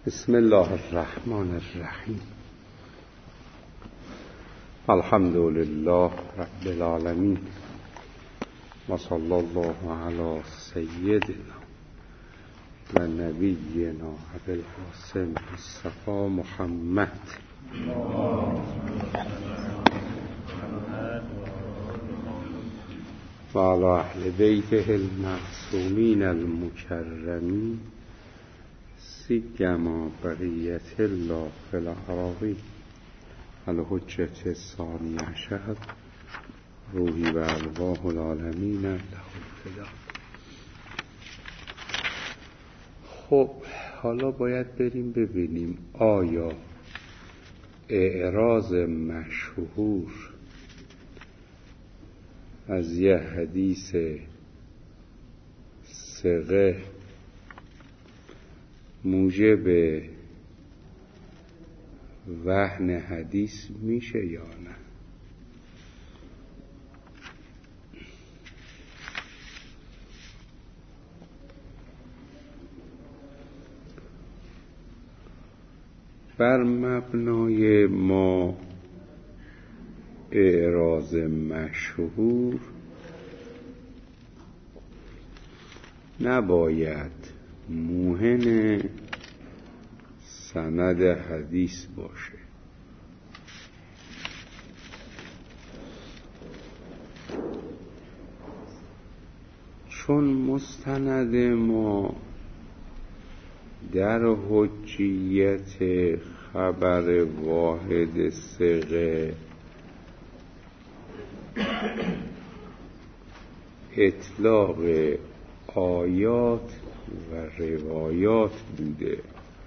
بسم الله الرحمن الرحیم. الحمد لله رب العالمین و صلی الله علی سیدنا و نبینا ابی القاسم مصطفی محمد و علی اهل بیته المعصومین المکرمین سیما بقیت الله فی الاراضین الحجة الثانی عشر روحی و ارواح العالمین له الفدا. خب حالا باید بریم ببینیم آیا اعراض مشهور از یه حدیث ثقه موجب وهن حدیث میشه یا نه؟ بر مبنای ما اعراض مشهور نباید موهن سند حدیث باشه، چون مستند ما در حجیت خبر واحد ثقه اطلاق آیات و روایات بوده،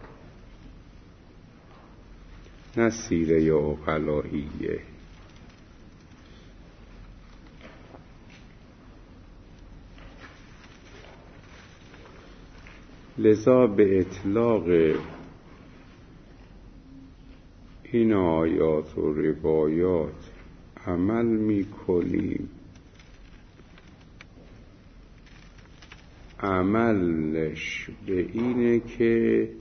نه سیره عقلائیه. لذا به اطلاق این آیات و روایات عمل میکنیم. عملش به اینه که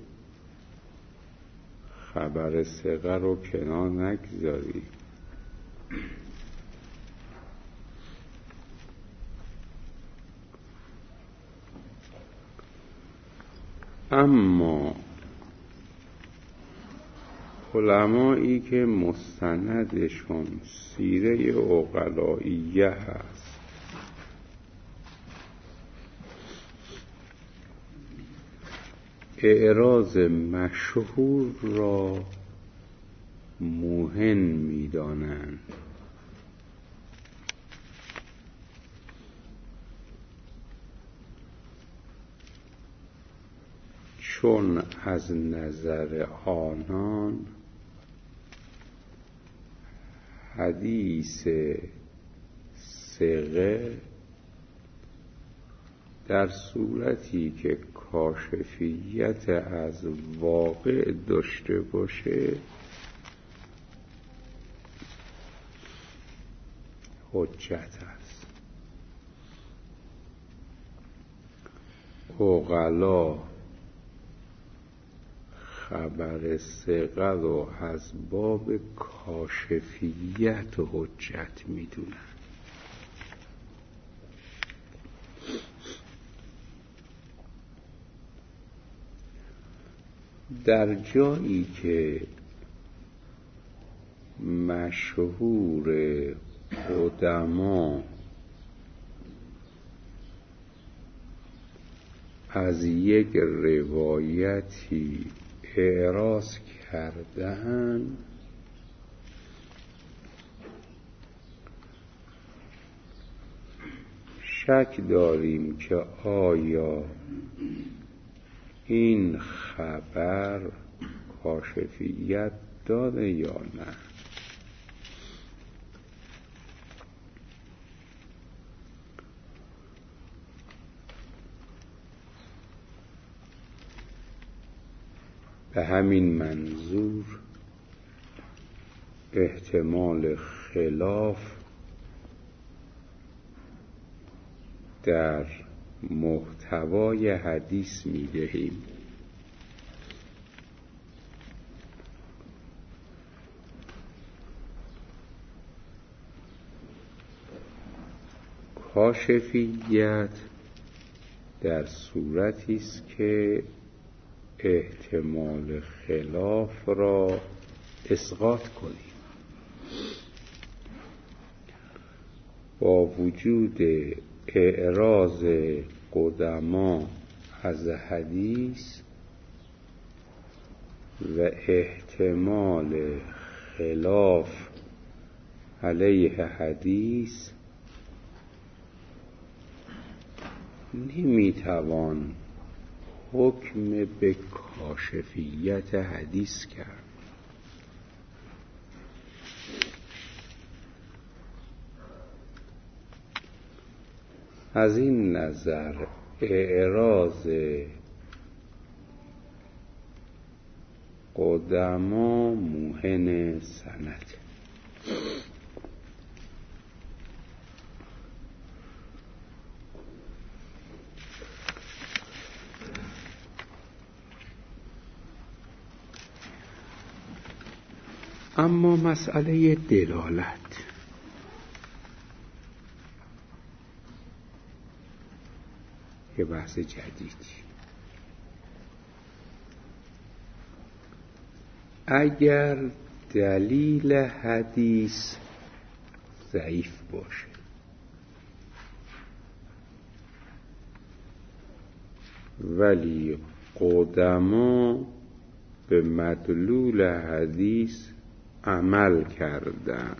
خبر ثقه رو کنار نگذاریم. اما علمایی که مستندشون سیره عقلائیه هست اعراض مشهور را موهن می‌دانند، چون از نظر آنان حدیث ثقه در صورتی که کاشفیت از واقع داشته باشه حجت است. عقلا خبر ثقه رو از باب کاشفیت حجت میدونن. در جایی که مشهور قدما از یک روایتی اعراض کردن، شک داریم که آیا این خبر کاشفیت داره یا نه. به همین منظور احتمال خلاف در محتوای حدیث می‌دهیم. کاشفیت در صورتی است که احتمال خلاف را اسقاط کنیم. با وجود اعراض قدما از حدیث و احتمال خلاف علیه حدیث، نمیتوان حکم به کاشفیت حدیث کرد. از این نظر اعراض قدما موهن سند. اما مسئله دلالت یه بحث جدیدی. اگر دلیل حدیث ضعیف باشه ولی قدما به مدلول حدیث عمل کردن،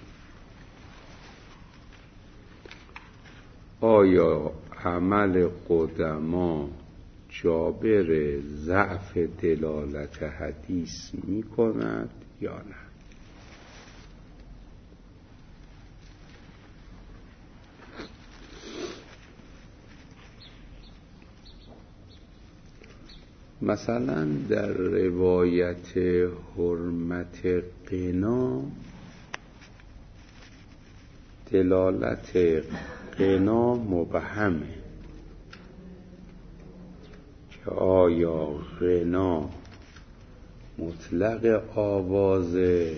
آیا عمل قدما جابر ضعف دلالت حدیث می کند یا نه؟ مثلا در روایت حرمت قنا، دلالت قنا مبهمه که آیا غنا مطلق آوازه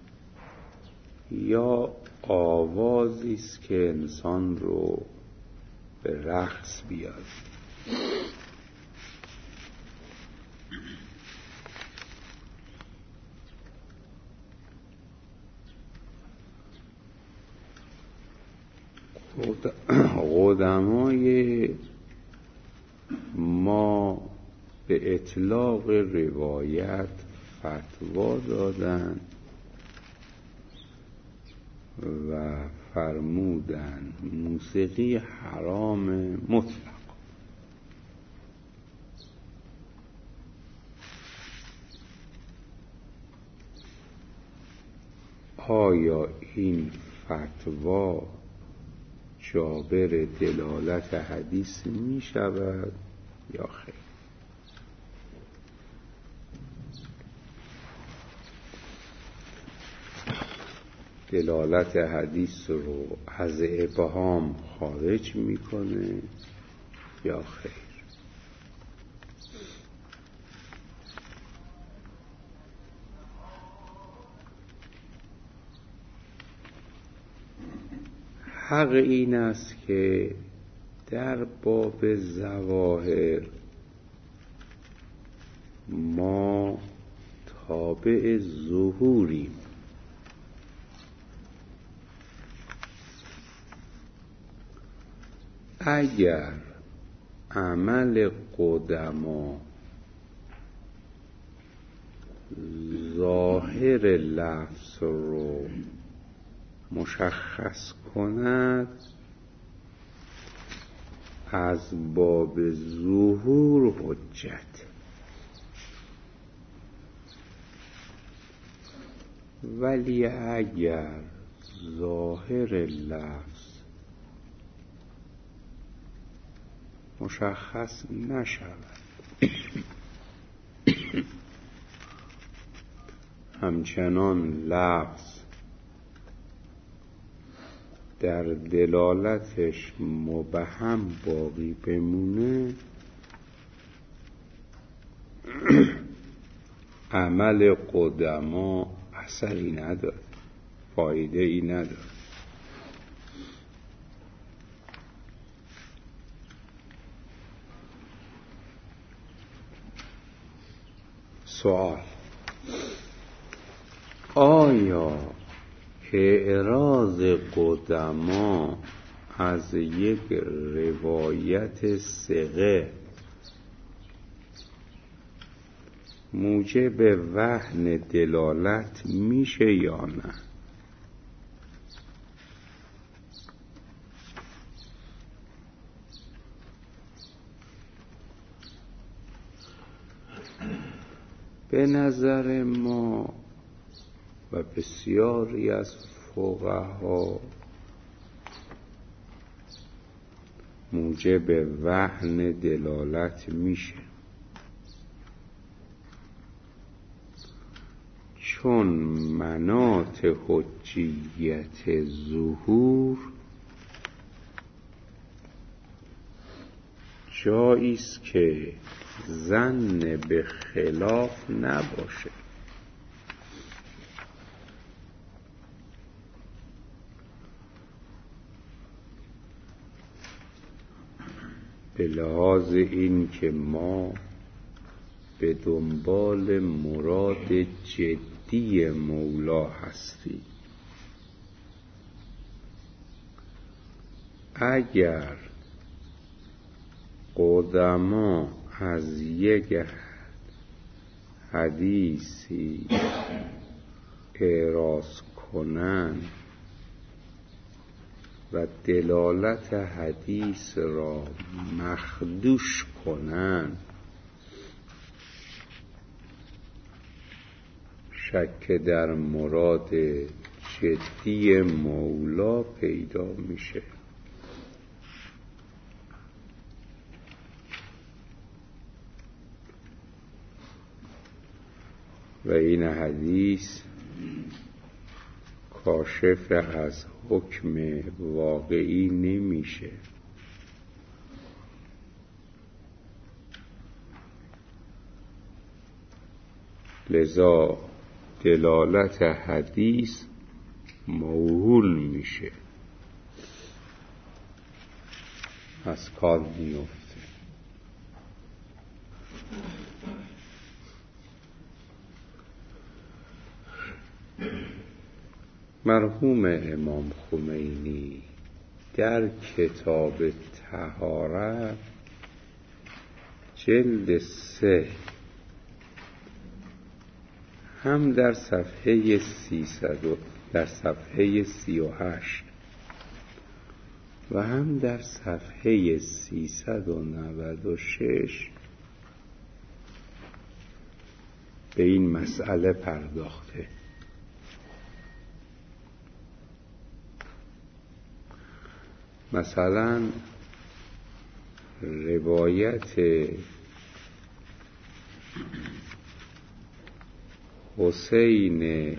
یا آوازی است که انسان رو به رقص بیاره. قدمای ما به اطلاق روایت فتوا دادن و فرمودن موسیقی حرام مطلق. آیا این فتوا جابر دلالت حدیث می شود یا خیر؟ دلالت حدیث رو از ابهام خارج میکنه یا خیر؟ حق این است که در باب ظواهر ما تابع ظهوریم. اگر عمل قدما ظاهر لفظ رو مشخص کند، از باب ظهور حجت. ولی اگر ظاهر لفظ مشخص نشود، همچنان لفظ در دلالتش مبهم باقی بمونه، عمل قدما اثری نداره، فایده ای نداره. سوال: آیا اعراض قدما از یک روایت ثقه موجب وهن دلالت میشه یا نه؟ به نظر ما و بسیاری از فقها موجب وهن دلالت میشه، چون مناط حجیت ظهور جاییست که ظن به خلاف نباشه. به لحاظ این که ما به دنبال مراد جدی مولا هستیم، اگر قدما از یک حدیثی اعراض کنند و دلالت حدیث را مخدوش کنند، شک در مراد جدی مولا پیدا میشه. و این حدیث کاشف از حکم واقعی نمیشه. لذا دلالت حدیث موهول میشه، از کار میفته. مرحوم امام خمینی در کتاب طهارت جلد 3 هم در صفحه 38 و هم در صفحه 396 به این مسئله پرداخته. مثلا روایت حسین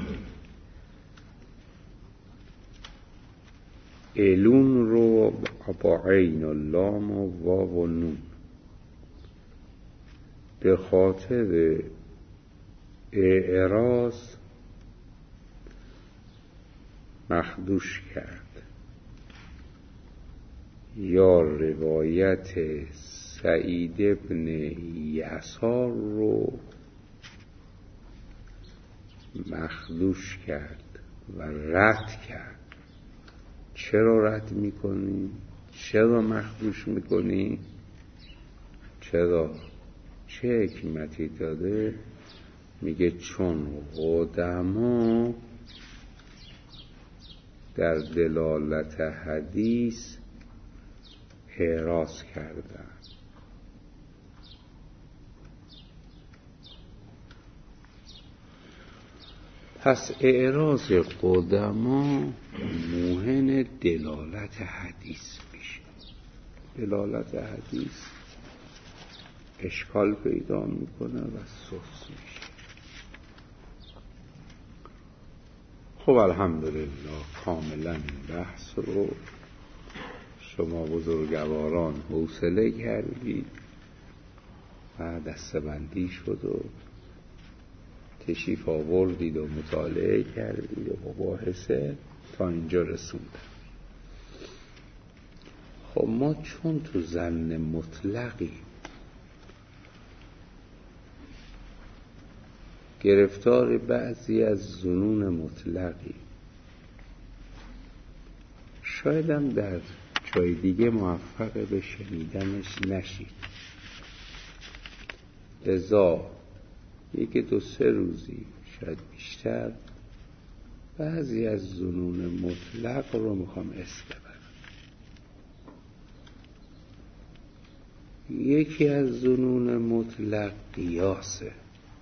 الون رو با عین و لام و واو و نون به خاطر اعراض مخدوش کرد، یا روایت سعید ابن یسار رو مخدوش کرد و رد کرد. چرا رد میکنی؟ چرا مخدوش میکنی؟ چرا؟ چه حکمتی داره؟ میگه چون قدما در دلالت حدیث اعراض کردن. پس اعراض قدما موهن دلالت حدیث میشه. دلالت حدیث اشکال پیدا میکنه و سوس میشه. خب الحمدلله کاملا این بحث رو شما بزرگواران حوصله کردید و دستبندی شد و تشریف آوردید و مطالعه کردید و مباحثه تا اینجا رسوندن. خب ما چون تو ظن مطلقی گرفتار بعضی از ظنون مطلقی، شایدم در جای دیگه موفق به شنیدنش نشید، لذا 1-2-3 روزی شاید بیشتر بعضی از ظنون مطلق رو میخوام اسم ببرم. یکی از ظنون مطلق قیاسه.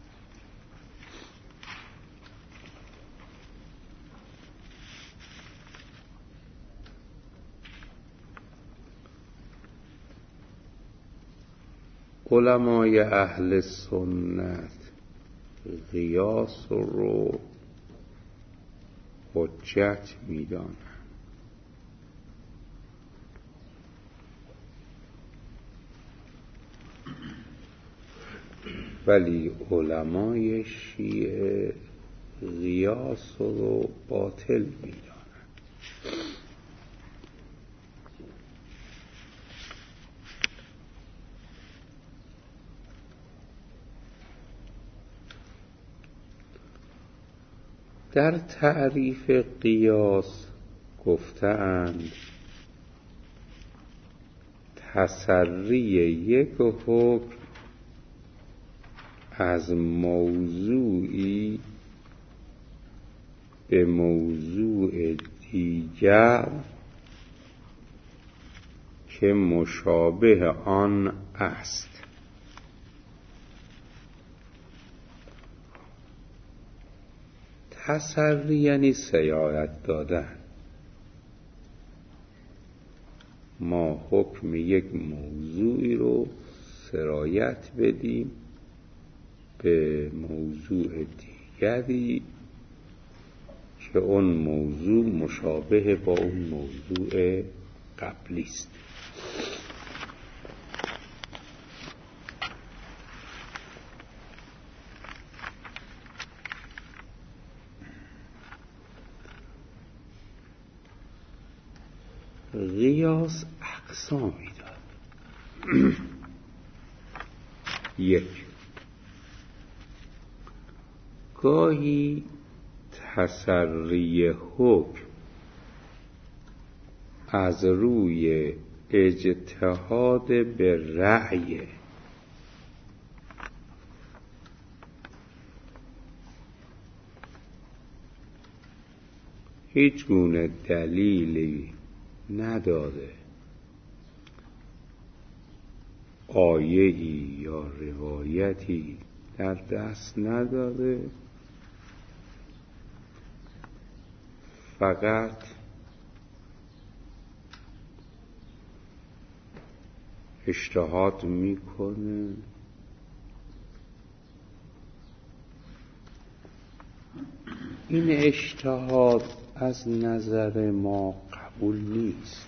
علمای اهل سنت قیاس رو حجت میدانند، ولی علمای شیعه قیاس رو باطل میدانند. در تعریف قیاس گفتند تسری یک حکم از موضوعی به موضوع دیگر که مشابه آن است. تسری یعنی سرایت دادن. ما حکم یک موضوعی رو سرایت بدیم به موضوع دیگری که اون موضوع مشابه با اون موضوع قبلی است. قیاس اقسامی دارد. 1. گاهی تسری حکم از روی اجتهاد به رأی، هیچ گونه دلیلی نداره، آیه‌ای یا روایتی در دست نداره، فقط اجتهاد میکنه این اجتهاد از نظر ما قبول نیست،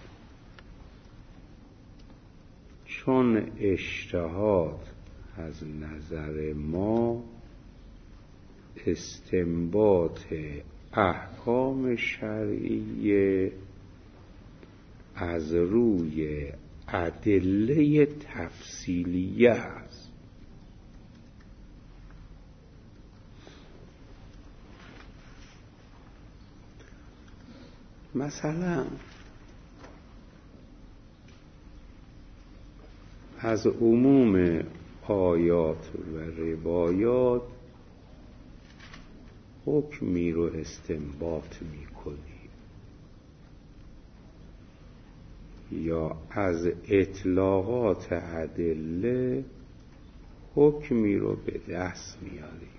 چون اجتهاد از نظر ما استنباط احکام شرعیه از روی ادله تفصیلیه است. مثلا از عموم آیات و روایات حکمی رو استنباط میکنی یا از اطلاقات ادله حکمی رو به دست میاری.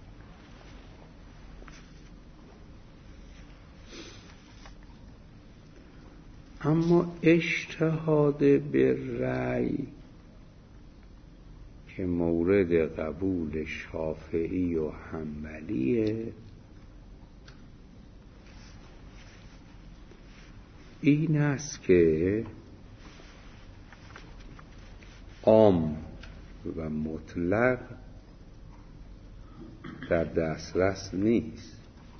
اما اجتهاد به رأی که مورد قبول شافعی و حنبلیه، این است که عام و مطلق در دسترس نیست،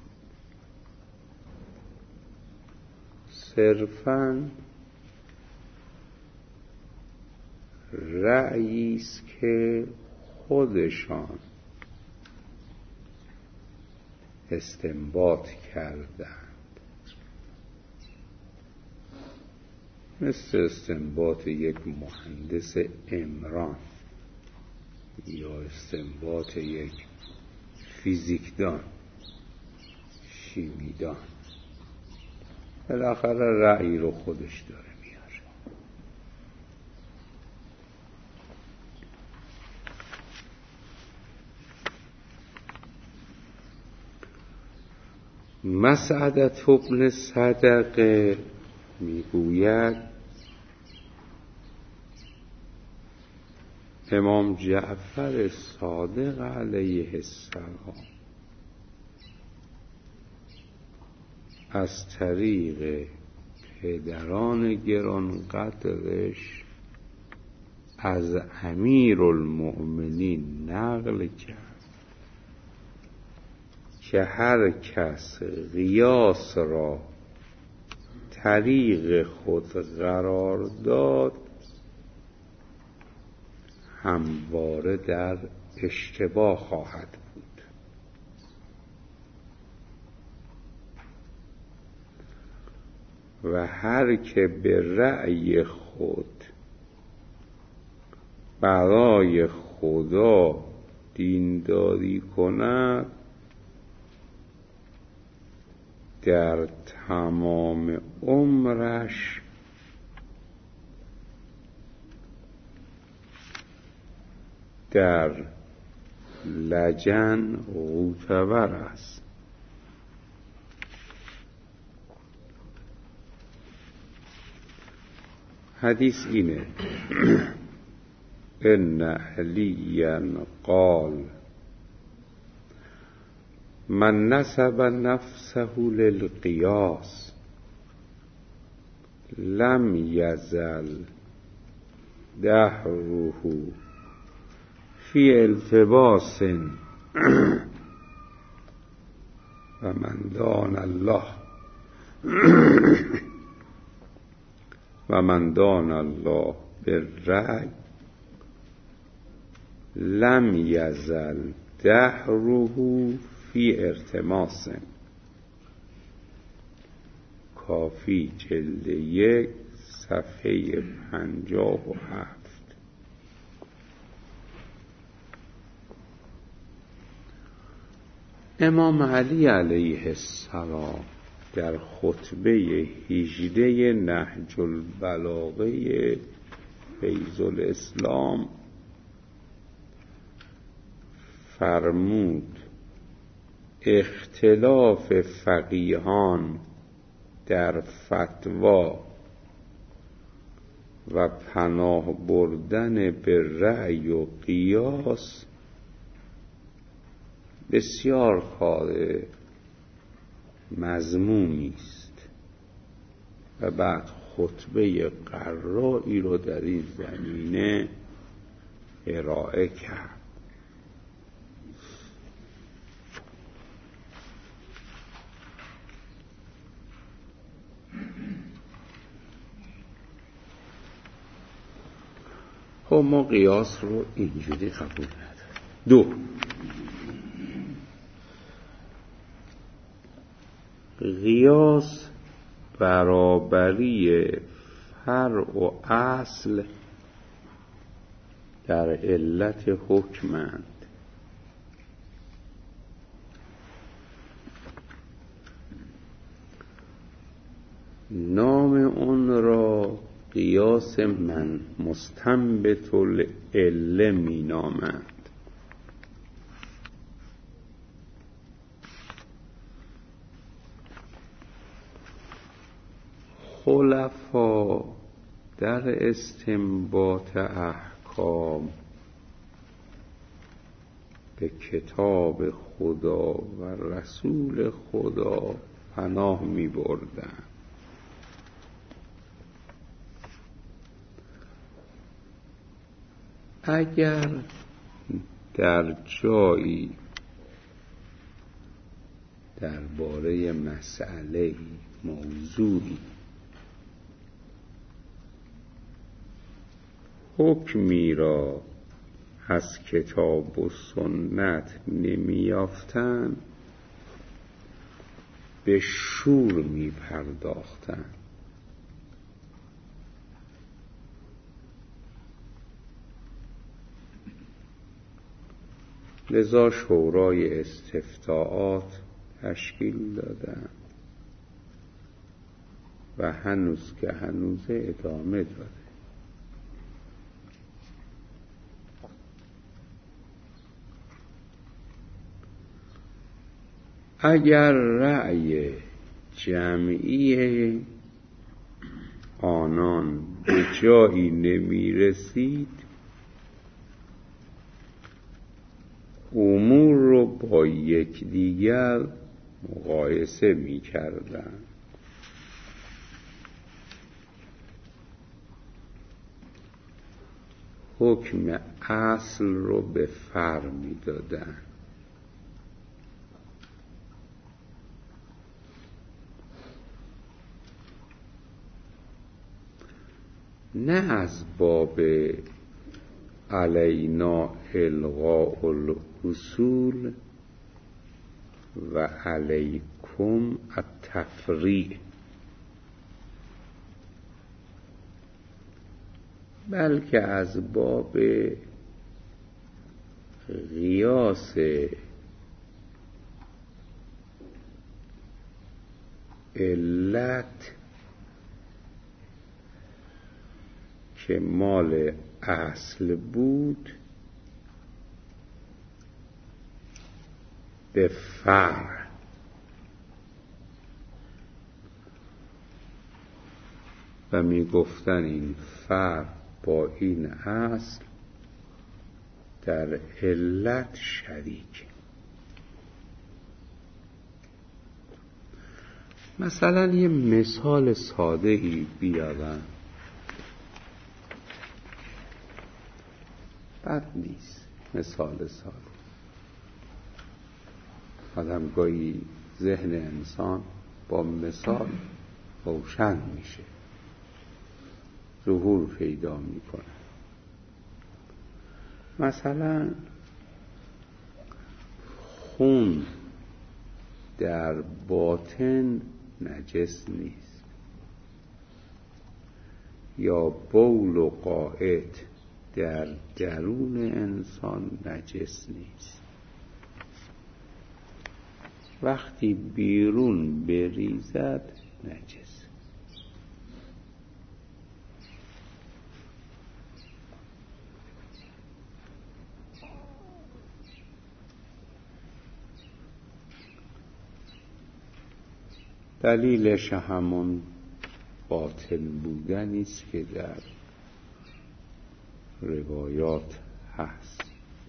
صرفاً رأیی است که خودشان استنباط کردند، مثل استنباط یک مهندس عمران یا استنباط یک فیزیکدان، شیمیدان، بالاخره رأی رو خودش داره میاره. مسعدة بن صدقه میگوید امام جعفر صادق علیه السلام از طریق پدران گرانقدرش از امیرالمؤمنین نقل کرد که هر کس قیاس را طریق خود قرار داد همواره در اشتباه خواهد بود. و هر که به رأی خود برای خدا دینداری کند در تمام عمرش در لجن غوطه‌ور است. حدیث اینه ان علیا قال من نسب نفسه للقیاس لم یزل دهره فی التباس و من دان الله و من دان الله بالرأی لم یزل دهره فی ارتماس. کافی جلد 1 صفحه 57. امام علی علیه السلام در خطبه 18 نهج البلاغه فیض الاسلام فرمود اختلاف فقیهان در فتوا و پناه بردن به رأی و قیاس بسیار کار مذمومی است و بعد خطبه قرایی رو در این زمینه ارائه کرد. خب ما قیاس رو اینجوری قبول نداریم. 2 قیاس برابری فرع و اصل در علت حکمند. نام اون را قیاس من مستنبت العله می نامند. خلفا در استنباط احکام به کتاب خدا و رسول خدا پناه می بردن. اگر در جایی درباره مسئله موضوعی حکمی را از کتاب و سنت نمیافتند به شور می پرداختن. لذا شورای استفتاءات تشکیل دادن و هنوز که هنوز ادامه داره. اگر رأی جمعی آنان به جایی نمی رسید، امور رو با یکدیگر مقایسه می کردن. حکم اصل رو به فرع می دادن. نه از باب علینا الغاء الاصول و علیکم التفریع، بلکه از باب قیاس علت که مال اصل بود به فرع. و می گفتن این فرع با این اصل در علت شریک. مثلا یه مثال ساده ای بیارم، بد نیست مثال ساده. آدم گاهی ذهن انسان با مثال روشن میشه، ظهور پیدا میکنه. مثلا خون در باطن نجس نیست، یا بول و غائط در درون انسان نجس نیست. وقتی بیرون بریزد نجس. دلیلش همون باطل بودنی است که در روایات هست.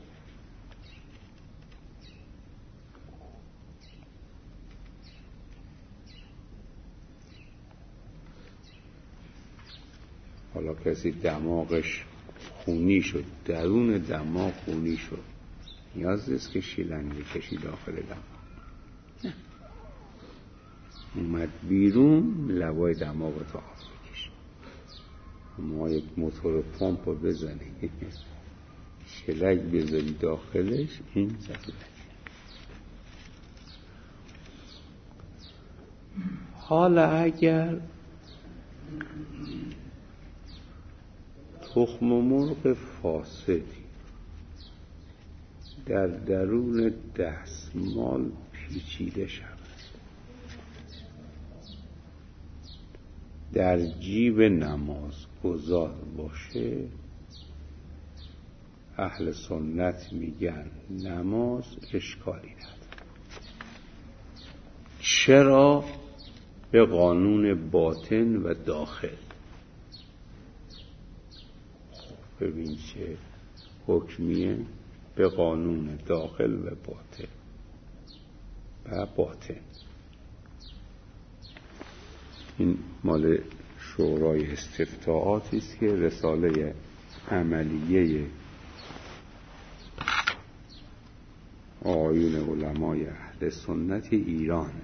حالا کسی دماغش خونی شد، درون دماغ خونی شد، نیاز نیست که شیلنگ بکشی داخل دماغ. نه، اومد بیرون، لبای دماغ تو آب بکش. ما یک موتور پمپ رو بزنی، شلک بذاری داخلش، این ضرورت. حالا اگر تخم مرغ فاسدی در درون دستمال پیچیده شود، در جیب نماز گذار باشه، اهل سنت میگن نماز اشکالی نداره. چرا؟ به قانون باطن و داخل. ببین چه حکمیه، به قانون داخل و باطن. و باطن این مال شورای استفتاءاتی است که رساله عملیه آیون علمای اهل سنت ایرانه.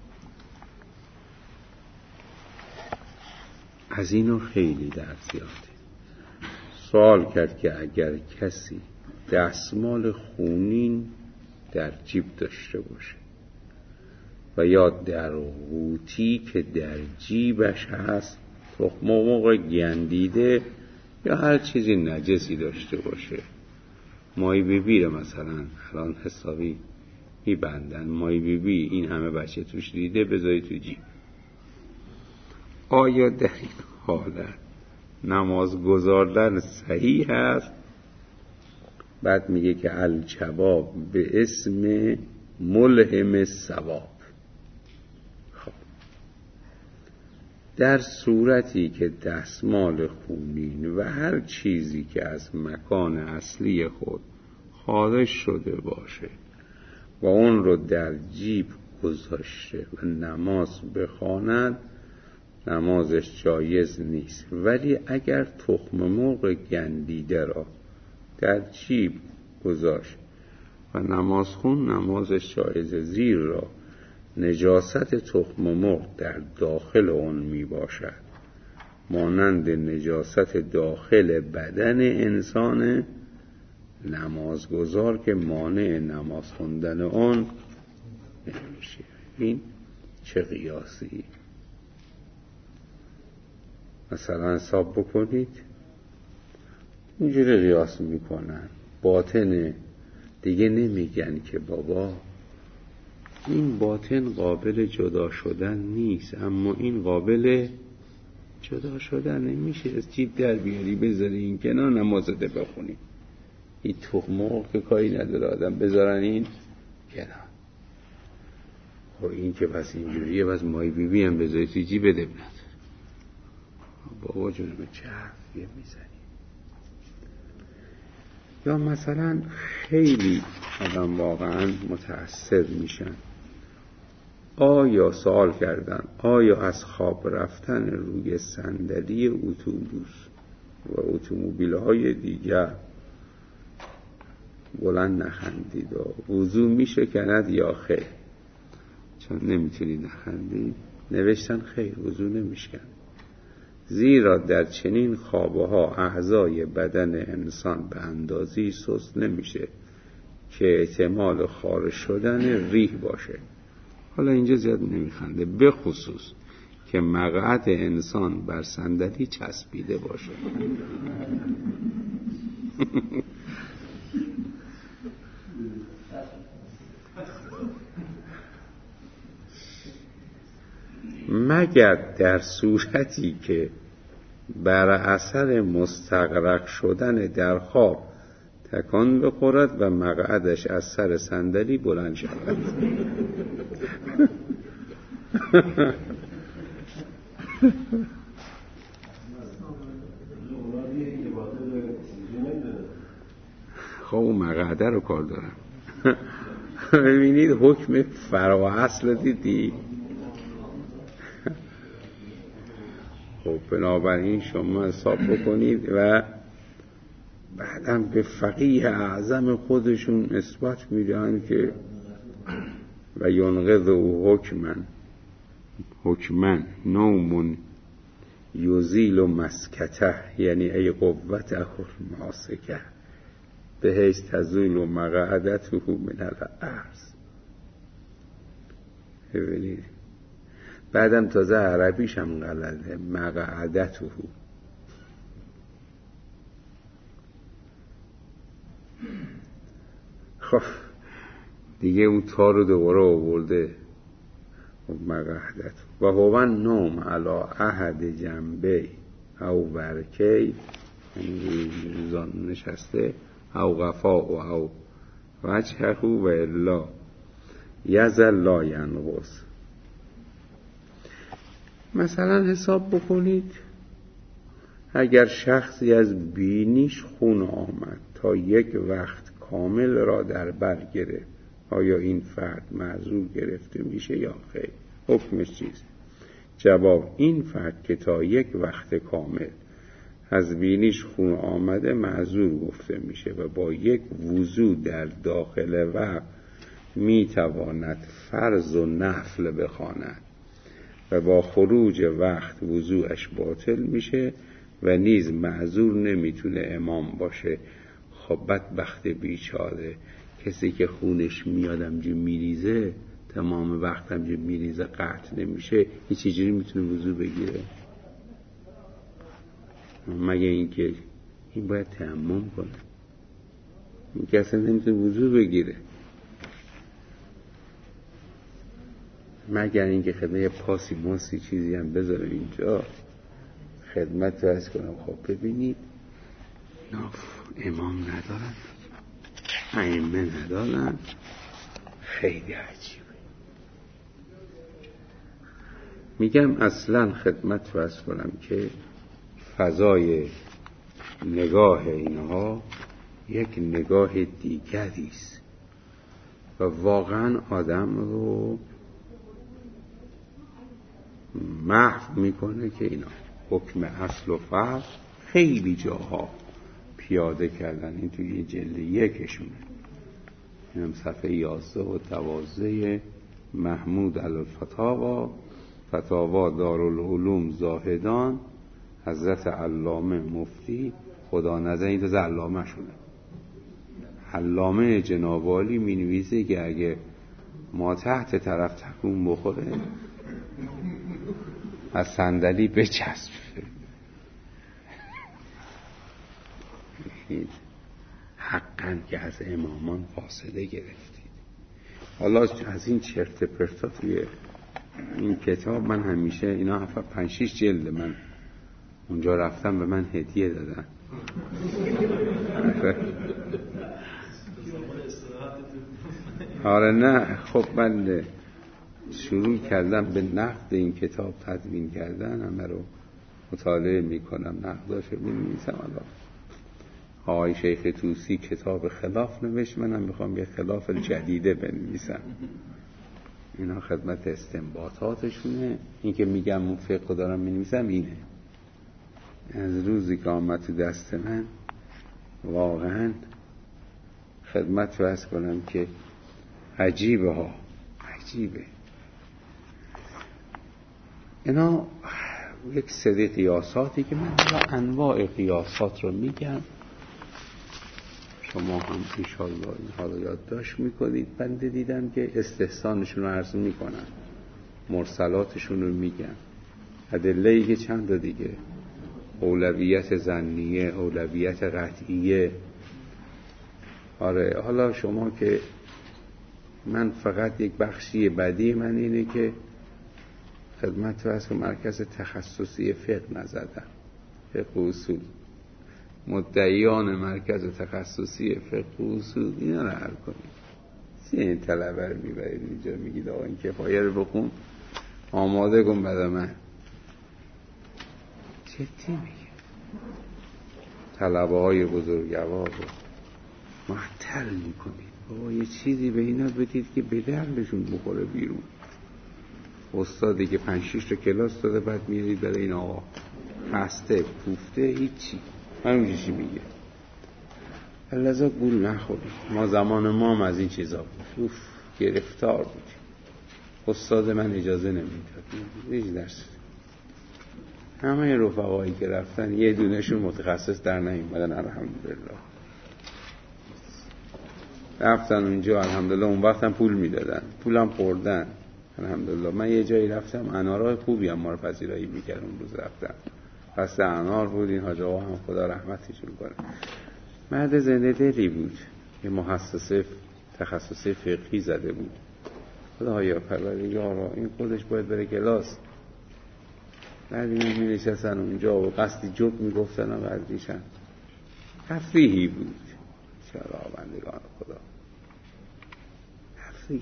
از اینو خیلی در زیاده. سوال کرد که اگر کسی دستمال خونین در جیب داشته باشه و یا در قوطی که در جیبش هست، تخم مرغ گندیده یا هر چیزی نجسی داشته باشه. مای بیبی رو مثلا الان حسابی میبندن، مای بیبی این همه بچه توش دیده، بذاری تو جیب. آیا در این حالت نماز گذاردن صحیح هست؟ بعد میگه که الجواب به اسم ملهم الثواب. خب در صورتی که دستمال خونین و هر چیزی که از مکان اصلی خود خارج شده باشه و اون رو در جیب گذاشته و نماز بخواند، نمازش جایز نیست. ولی اگر تخم مرغ گندیده را در جیب گذاشت و نماز خون، نمازش جایزه، زیرا نجاست تخم مرغ در داخل اون می باشد، مانند نجاست داخل بدن انسان نمازگزار که مانع نماز خوندن اون نمیشه. این چه قیاسی؟ مثلا حساب بکنید اینجوری قیاس میکنن، باطن دیگه نمیگن که بابا این باطن قابل جدا شدن نیست، اما این قابل جدا شدن نمیشه، از جیب در بیاری بذاری این کنار، نمازده بخونی. این تخم مرغ که کاری نداره آدم بذارن این کنار. خب این که پس اینجوریه، پس مای بیبی هم بذاری تو جیب بده بند. بابا جون به چه حرفیه میزنی؟ یا مثلا خیلی آدم واقعا متأثر میشن. آیا سوال کردن آیا از خواب رفتن روی صندلی اتوبوس و اتومبیل‌های دیگر بلند نخندید و وضو میشکند یا خیر؟ چون نمیتونید نخندید نوشتن خیر، وضو نمیشکن، زیرا در چنین خوابها اعضای بدن انسان به اندازه‌ای سست نمیشه که احتمال خارج شدن ریح باشه. حالا اینجا زیاد نمیخنده، به خصوص که مقعد انسان بر صندلی چسبیده باشه. مگر در صورتی که بر اثر مستغرق شدن در خواب تکان بخورد و مقعدش از سر صندلی بلند شود. خب اون مقعده رو کار دارم. ببینید حکم فرا اصل دیدی. خب بنابراین شما حساب بکنید و بعدم به فقیه اعظم خودشون اثبات میدن که و ینقض او حکمن نومون یزیل مسکته، یعنی ای قوته ماسکه به حیث تزول و مقعدته من الارض. ببینید بعدم تازه عربیش هم غلطه، مقعدته. خب دیگه اون تا رو دوباره آورده مقعدت و هو نوم علی احد جنبه او ورکی، زان نشسته، او غفا او وجهه و الا یزل لا ینقص. مثلا حساب بکنید اگر شخصی از بینیش خون آمد تا یک وقت کامل را در بر گرفت، آیا این فرد معذور گرفته میشه یا خیر؟ حکمش چیست؟ جواب این فرد که تا یک وقت کامل از بینیش خون آمده معذور گفته میشه و با یک وضو در داخل وقت میتواند فرض و نفل بخواند و با خروج وقت وضوعش باطل میشه و نیز معذور نمیتونه امام باشه. خب بدبخت بیچاره، کسی که خونش میادم جو میریزه تمام وقت هم که میریزه قطع نمیشه، این چجوری میتونه وضو بگیره؟ مگه اینکه این باید تیمم کنه، این که اصلا نمیتونه وضو بگیره، مگر اینکه خدمت پاسی ماسی چیزی هم بذاره اینجا خدمت رو از کنم. خب ببینید امام ندارن، ائمه ندارن، خیلی عجیبه. میگم اصلا خدمت رو از کنم که فضای نگاه اینها یک نگاه دیگری است و واقعا آدم رو محو میکنه که اینا حکم اصل و فرع خیلی جاها پیاده کردن. این توی جلد یکشونه، اینم صفحه 11 و 12 محمود الفتاوا، فتاوا دارالعلوم زاهدان، حضرت علامه مفتی خدا نزد. این تازه علامه شونه، علامه جنابالی می نویسه که اگه ما تحت طرف تکون بخوره از صندلی بچسبه. حقا که از امامان فاصله گرفتید. حالا از این چرت پرتا توی این کتاب من همیشه اینا 5-6 جلد من اونجا رفتم به من هدیه دادن. آره نه خب من شروع کردم به نقد این کتاب تدوین کردن، همه رو مطالعه میکنم، نقداشو می‌نویسم. حالا آقای شیخ طوسی کتاب خلاف نوشت، منم میخوام یه خلاف جدیده بنویسم. اینا خدمت استنباطاتشونه. این که میگم اون فقه دارم می‌نویسم اینه. از روزی که آمد تو دست من واقعا خدمت رو عرض کنم که عجیبه ها، عجیبه. اینا یک سری قیاساتی که من انواع قیاسات رو میگم، شما هم انشاءالله این حالا یادداشت میکنید. بنده دیدم که استحسانشون رو عرض میکنن، مرسلاتشون رو میگن، ادله‌ای که چند دیگه، اولویت ظنیه، اولویت قطعیه. آره حالا شما که من فقط یک بخشی بدی من اینه که خدمت رو از مرکز تخصصی فقه نزدم، فقه و اصول. مدعیان مرکز تخصصی فقه و اصول اینا رو حل کنید. این طلبه رو میبرید اینجا میگید آقا این کفایه رو بخون آماده کن بعد من. جدی میگه طلبه های بزرگوار رو معطل میکنید. بابا یه چیزی به اینا بدید که به دردشون بخوره بیرون. استادی که 5-6 تا کلاس داده بعد میارید برای این آقا خسته کوفته هیچی همون چیزی میگه. لذا گول نخورید. ما زمان ما هم از این چیزا بود، گرفتار بود. استاد من اجازه نمیداد هیچ درس. همه رفقایی که رفتن یه دونهشون متخصص در نیومدن الحمدلله. رفتن اونجا الحمدلله، اون وقت هم پول میدادن، پولم خوردن الحمدلله. من یه جایی رفتم انارای خوبی هم ما رو پذیرایی میکرد. اون روز رفتم پس انار بود. این حاج آقا هم خدا رحمتشون کنه، مرد زنده دلی بود، یه مؤسسه تخصصی فقهی زده بود. خدایا پروردگارا این خودش باید بره کلاس. بعد این می نشستن اونجا و قصدی جوک میگفتن و قدریشن تفریحی بود. چرا بندگان خدا تفریح.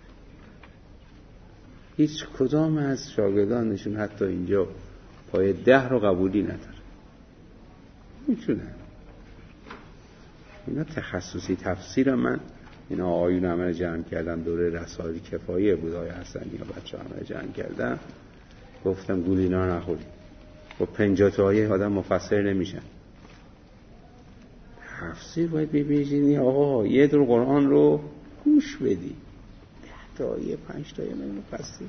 هیچ کدام از شاگردانشون حتی اینجا پای 10 رو قبولی نداره. میتونن اینا تخصصی تفسیر. من اینا آقایون همه جمع کردم دوره رسائل کفایه بود، آقای حسنی و بچه همه جمع کردم، گفتم گول اینا نخورید. با 50 تا آیه آدم مفسر نمیشن. تفسیر باید ببینید آقا یه دور قرآن رو گوش بدی، 10 تا آیه 5 تا آیه مفسر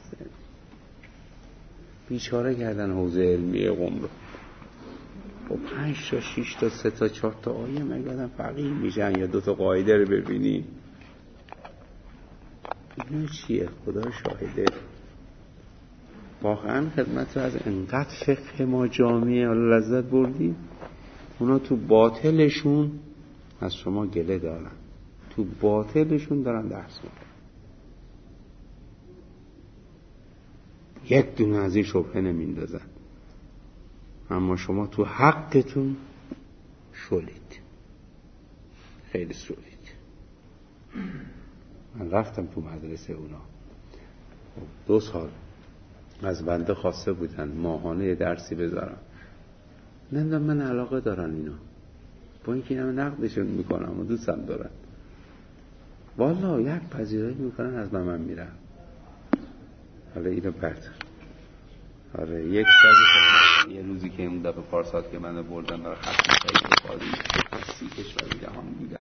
بیچاره کردن حوزه علمی قم رو. با 5 تا 6 تا 3 تا 4 تا آیه مگه آدم فقیه میشن؟ یا 2 تا قاعده رو ببینی این چیه؟ خدا شاهده. واقعا خدمت رو از انقدر فقه ما جامعه لذت بردیم، اونا تو باطلشون از شما گله دارن، تو باطلشون دارن درس میکنن. یک دونه از این شبهه نمیندازن، اما شما تو حقتون شلید، خیلی شلید. من رفتم تو مدرسه اونا 2 سال از بنده خواسته بودن ماهانه یه درسی بذارم، نمیدونم من علاقه دارن اینا، با اینکه اینا نقدشون میکنم و دوستم دارن، والا یک پذیرایی میکنن از من میرم. حالا اینو بعد آره یک شب یه روزی که اون دفعه پارسال که منو بردن برای ختم سعید بخاری 30 کشور جهان بودن